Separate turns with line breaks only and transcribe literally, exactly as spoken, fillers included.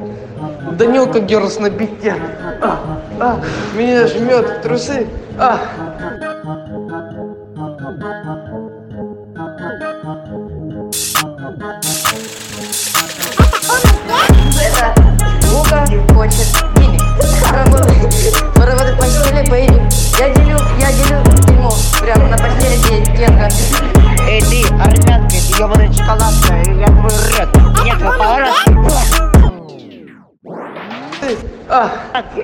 Данилка Герлс на бите. А, а, меня жмет в трусы. А.
Это Лука хочет денег. Поработать, поработать в постели, поедем. Я делю, я делю дерьмо. Прям на постели где детка.
Эй ты, армянка, ты ёбаная шоколадка, я твой рот. Нет, вы поворот.
А.